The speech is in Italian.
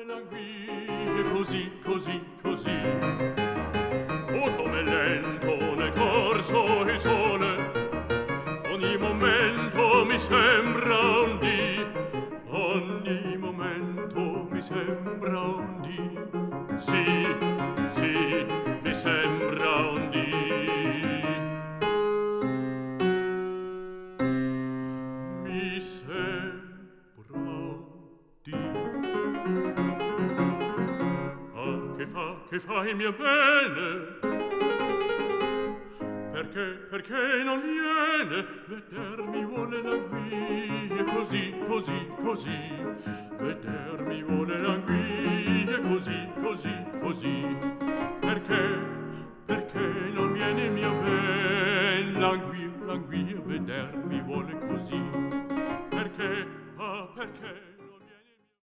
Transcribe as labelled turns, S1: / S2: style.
S1: vuole languire così, così, così. Oh, come lento nel corso il sole, ogni momento mi sembra un dì, ogni momento mi sembra un dì. Sì, sì, mi sembra un dì. Mi sembra un dì. Ah, che fa il mio bene? Perché non viene? Vedermi vuole languire così, così, così. Vedermi vuole languire così, così, così. Perché?